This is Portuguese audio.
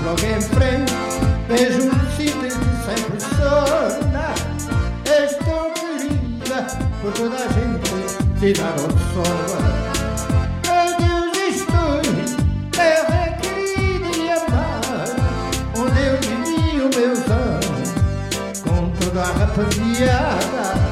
logo em frente vejo um sítio que sempre impressiona. És tão querida por toda a gente, cidade onde soa. Adeus estou, terra querida e amada, onde eu vivi o meu sonho com toda a rapaziada.